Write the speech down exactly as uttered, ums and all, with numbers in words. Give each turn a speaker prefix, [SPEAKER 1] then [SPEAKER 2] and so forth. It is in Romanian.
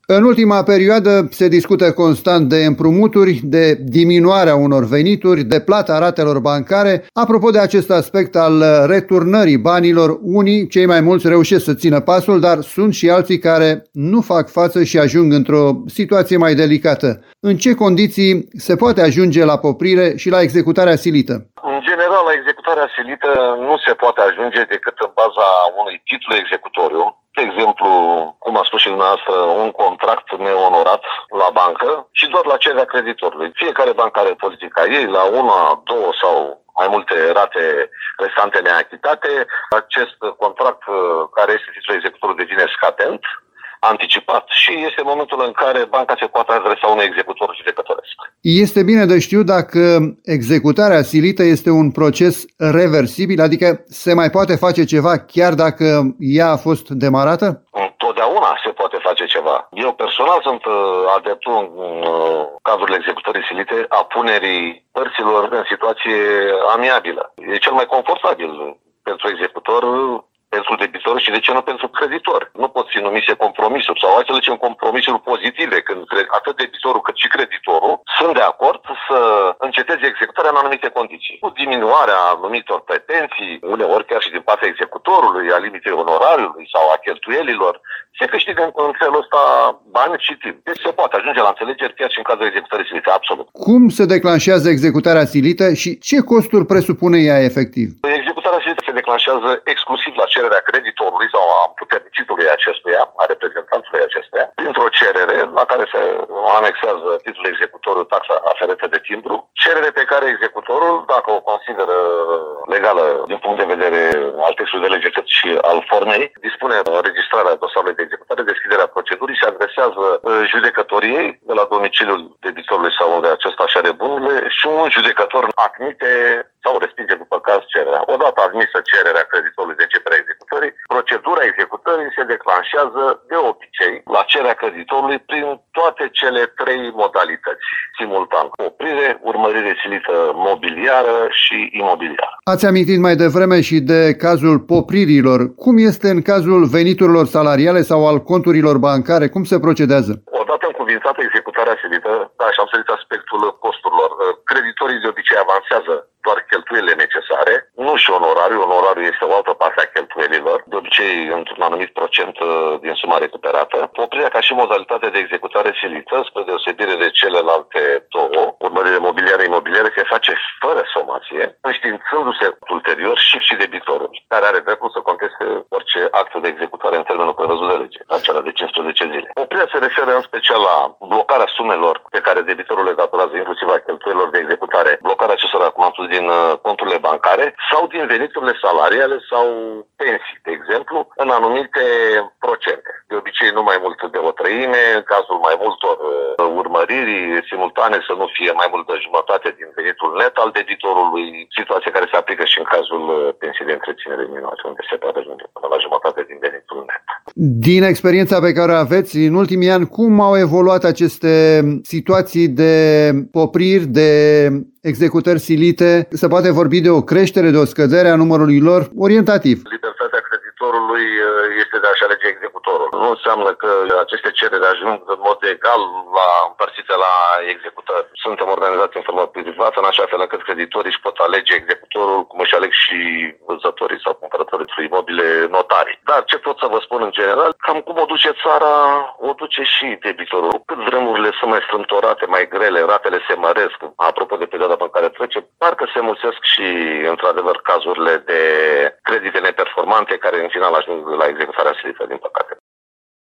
[SPEAKER 1] În ultima perioadă se discută constant de împrumuturi, de diminuarea unor venituri, de plata ratelor bancare. Apropo de acest aspect al returnării banilor, unii, cei mai mulți, reușesc să țină pasul, dar sunt și alții care nu fac față și ajung într-o situație mai delicată. În ce condiții se poate ajunge la poprire și la executarea silită?
[SPEAKER 2] În general, la executarea silită nu se poate ajunge decât în baza unui titlu executoriu. De exemplu, cum a spus și dumneavoastră, un contract neonorat la bancă și doar la cererea creditorului. Fiecare bancă are politica ei, la una, două sau mai multe rate restante neachitate. Acest contract care este titlul executorului devine scatent, anticipat, și este momentul în care banca se poate adresa unui executor judecătoresc.
[SPEAKER 1] Este bine de știut dacă executarea silită este un proces reversibil, adică se mai poate face ceva chiar dacă ea a fost demarată?
[SPEAKER 2] Întotdeauna se poate face ceva. Eu personal sunt adeptul în cazurile executării silite a punerii părților în situație amiabilă. E cel mai confortabil pentru executor, pentru debitor și de ce nu pentru creditor. Nu pot fi numise compromisuri sau hai să zicem compromisuri pozitive, când atât debitorul cât și creditorul sunt de acord să înceteze executarea în anumite condiții. Cu diminuarea anumitor pretenții, uneori chiar și din partea executorului, a limitei onorariului sau a cheltuielilor, se câștigă în felul ăsta bani și timp. Deci se poate ajunge la înțelegeri chiar și în cazul executării silite, absolut.
[SPEAKER 1] Cum se declanșează executarea silită și ce costuri presupune ea efectiv?
[SPEAKER 2] Executarea silită se declanșează exclusiv la cererea creditorului sau a puternicitului acestuia, a reprezentantului acestuia, printr-o cerere la care se anexează titlul executorul, taxa aferentă de timbru, cerere pe care executorul, dacă o consideră legală din punct de vedere al textului de lege cât și al formei, dispune înregistrarea dosarului de executare, deschiderea procedurii, se adresează judecătoriei de la domiciliul debitorului sau unde acesta și are bunurile și un judecător admite sau respinge după caz cererea. Odată admisă cererea creditorului de începerea executării, procedura executării se declanșează de obicei la cererea creditorului prin toate cele trei modalități, simultan: oprire, urmărire silită mobiliară și imobiliară.
[SPEAKER 1] Ați amintit mai devreme și de cazul popririlor. Cum este în cazul veniturilor salariale sau al conturilor bancare? Cum se procedează?
[SPEAKER 2] Odată încuvințată executarea silită, da, și am sărit aspectul costurilor. Creditorii de obicei avansează doar cheltuielile necesare, nu și onorariul. Onorariul este o altă parte a cheltuielilor, de obicei într-un anumit procent din suma recuperată. Poprirea ca și modalitate de executare silită, spre deosebire de celelalte două, urmărire mobiliară imobiliară, se face fără somație, înștiințându-se ulterior și, și debitorul, care are dreptul să conteste orice act de executare în termenul prevăzut de lege, acela de cincisprezece zile. Poprirea se referă în special la blocarea sumelor pe care debitorul le datorează, inclusiv a cheltuielilor de executare, blocarea acestora, cum am spus, din conturile bancare sau din veniturile salariale sau pensii, de exemplu, în anumite procente. De obicei nu mai mult de o treime, în cazul mai multor urmăriri simultane să nu fie mai mult de jumătate din venitul net al debitorului, situație care se aplică și în cazul pensiei de întreținere minore, unde se poate ajunge până la jumătate din venitul net.
[SPEAKER 1] Din experiența pe care o aveți în ultimii ani, cum au evoluat aceste situații de popriri, de executări silite? Se poate vorbi de o creștere, de o scădere a numărului lor, orientativ?
[SPEAKER 2] Libertatea creditorului este de a-și alege executorul. Nu înseamnă că aceste cereri ajung în mod egal la împărțite la executări. Suntem organizați în formă privată, în așa fel încât creditorii își pot alege executorul, cum își aleg și vânzătorii sau cumpărătorii de imobile, notarii. Dar ce pot să vă spun în general, cam cum o duce țara, o duce și debitorul. Cât vremurile sunt mai strâmtorate, mai grele, ratele se măresc, apropo de perioada pe care trece, parcă se mulțesc și, într-adevăr, cazurile de credite neperformante care în final ajung la executarea silită, din păcate.